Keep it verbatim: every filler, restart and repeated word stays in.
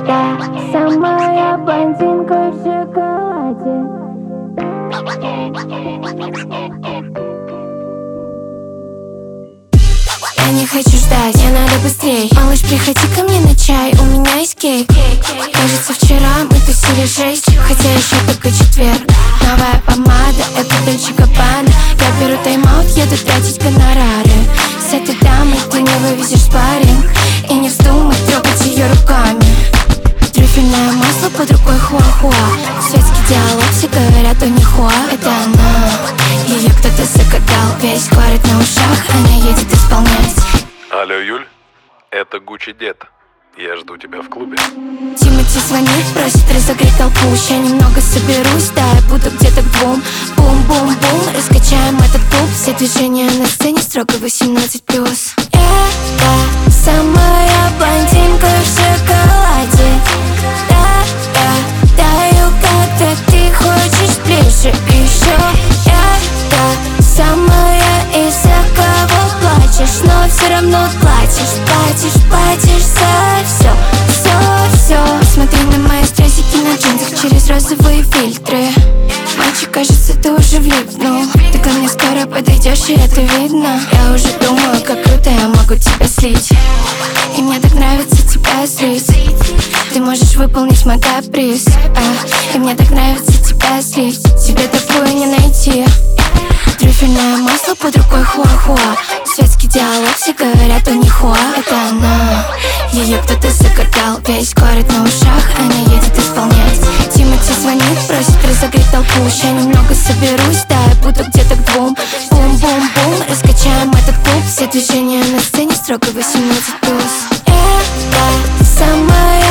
та самая блондинка в шоколаде. Я не хочу ждать, мне надо быстрей. Малыш, приходи ко мне на чай, у меня есть кейк. Кажется, вчера мы тусили шесть, хотя еще только четверг. Новая помада, это Дольче Габбана. Я беру тайм-аут, еду тратить гонорары. С этой дамой ты не вывезешь спарринг. И не вздумай трогать ее руками. Трюфельное масло под рукой хуа-хуа. Светский диалог, все говорят, у них хуа. Это она, ее кто-то закатал. Весь город на ушах, она едет исполнять. Алло, Юль, это Гуччи Дед. Я жду тебя в клубе. Тимати звонит, просит разогреть толпу. Ща немного соберусь, да, я буду где-то к двум. Бум-бум-бум, раскачаем этот клуб. Все движения на сцене строго восемнадцать плюс. Это самая блондинка в шоколаде. Да-да, даю, когда ты хочешь ближе еще. Это самая, из-за кого плачешь, но все равно платишь, платишь, платишь за все, все, все. Смотри на мои стразики на джинсах через розовые фильтры. Мальчик, кажется, ты уже влипнул. Ты ко мне скоро подойдешь, и это видно. Я уже думаю, как круто я могу тебя слить. И мне так нравится тебя злить. Ты можешь выполнить мой каприз, а, и мне так нравится тебя злить. Тебе такое не найти. Трюфельное масло под рукой хуа-хуа. Светский диалог, все говорят, у них хуа. Это она, ее кто-то закатал. Весь город на ушах, она едет исполнять. Тимати звонит, просит разогреть толпу. Ща немного соберусь, да, я буду где-то к двум. Бум-бум-бум, раскачаем этот клуб. Все движения на сцене строго восемнадцать плюс. Это самая